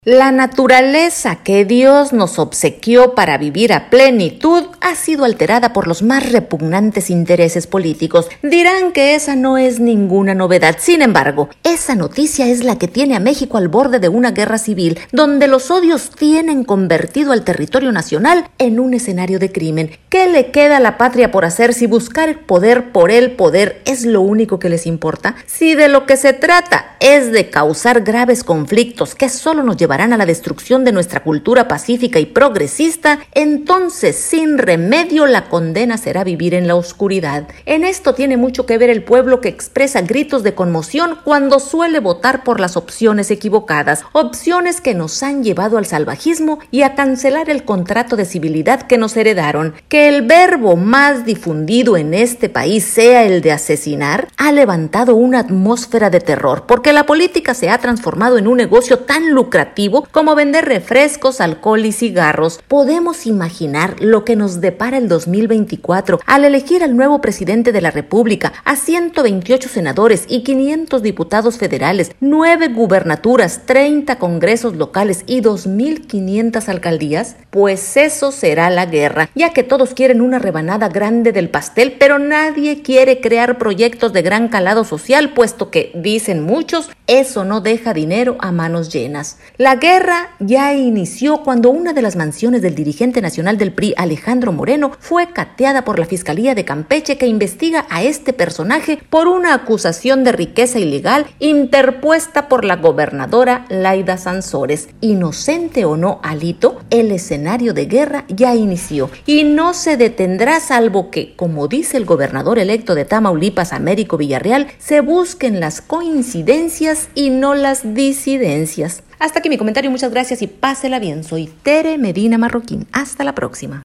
La naturaleza que Dios nos obsequió para vivir a plenitud ha sido alterada por los más repugnantes intereses políticos. Dirán que esa no es ninguna novedad. Sin embargo, esa noticia es la que tiene a México al borde de una guerra civil, donde los odios tienen convertido al territorio nacional en un escenario de crimen. ¿Qué le queda a la patria por hacer si buscar el poder por el poder es lo único que les importa? Si de lo que se trata es de causar graves conflictos que solo nos llevarán a la destrucción de nuestra cultura pacífica y progresista, entonces sin remedio la condena será vivir en la oscuridad. En esto tiene mucho que ver el pueblo que expresa gritos de conmoción cuando suele votar por las opciones equivocadas, opciones que nos han llevado al salvajismo y a cancelar el contrato de civilidad que nos heredaron. Que el verbo más difundido en este país sea el de asesinar ha levantado una atmósfera de terror, porque la política se ha transformado en un negocio tan lucrativo como vender refrescos, alcohol y cigarros. Podemos imaginar lo que nos depara el 2024 al elegir al nuevo presidente de la República, a 128 senadores y 500 diputados federales, 9 gubernaturas, 30 congresos locales y 2.500 alcaldías. Pues eso será la guerra, ya que todos quieren una rebanada grande del pastel, pero nadie quiere crear proyectos de gran calado social, puesto que, dicen muchos, eso no deja dinero a manos llenas. La guerra ya inició cuando una de las mansiones del dirigente nacional del PRI, Alejandro Moreno, fue cateada por la Fiscalía de Campeche, que investiga a este personaje por una acusación de riqueza ilegal interpuesta por la gobernadora Laida Sansores. Inocente o no, Alito, el escenario de guerra ya inició y no se detendrá salvo que, como dice el gobernador electo de Tamaulipas, Américo Villarreal, se busquen las coincidencias y no las disidencias. Hasta aquí mi comentario, muchas gracias y pásela bien. Soy Tere Medina Marroquín. Hasta la próxima.